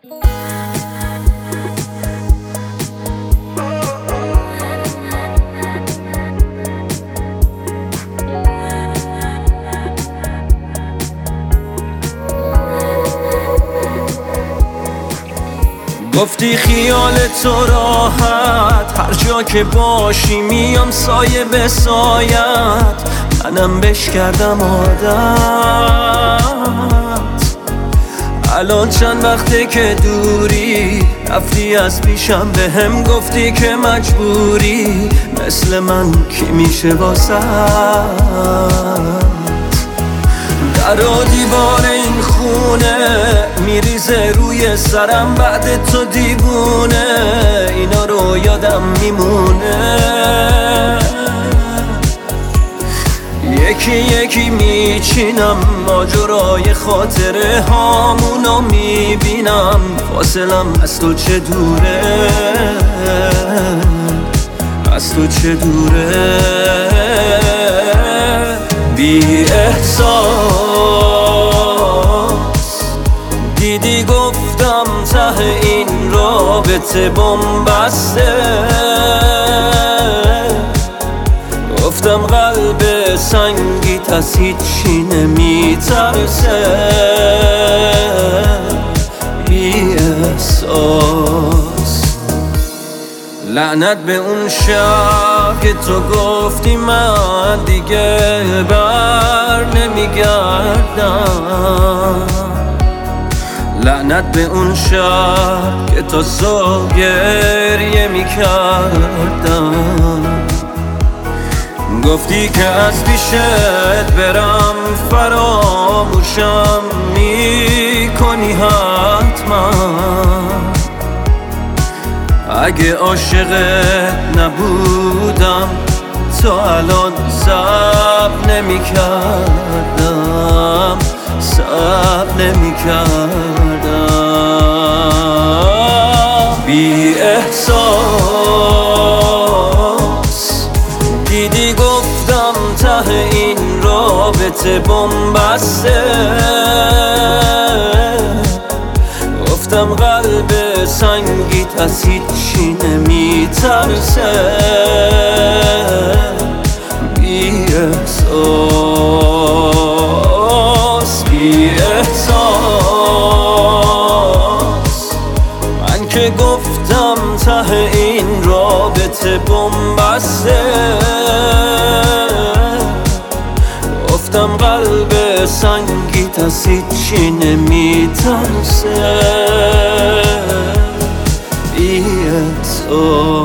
گفتی خیال تو راحت، هر جا که باشی میام سایه به سایت. منم بش کردم عادت، الان چند وقته که دوری، رفتی از پیشم به هم گفتی که مجبوری. مثل من کی میشه واسه در و دیوار این خونه میریزه روی سرم بعد تو دیوونه. اینا رو یادم میمونه، یکی یکی میچینم ماجرای خاطره هامونو میبینم. فاصلم از تو چه دوره، از تو چه دوره. بی احساس دیدی گفتم ته این رابطه بن‌بسته. گفتم قلب سنگیت از هیچی نمیترسه. بی احساس لعنت به اون شب که تو گفتی من دیگه بر نمیگردم. لعنت به اون شب که تا صبح گریه میکردم. گفتی که از پیشت برم فراموشم میکنی حتما. اگه عاشقت نبودم تو الان صبر نمی‌کردم، صبر نمی‌کردم. بی احساس دیدی گفتم ته این رابطه بن‌بسته. گفتم قلب سنگیت از هیچی نمیترسه. بی احساس، بی احساس من که گفتم ته این رابطه بن‌بسته. گفتم قلب سنگیت از هیچی نمیترسه. بی احساس.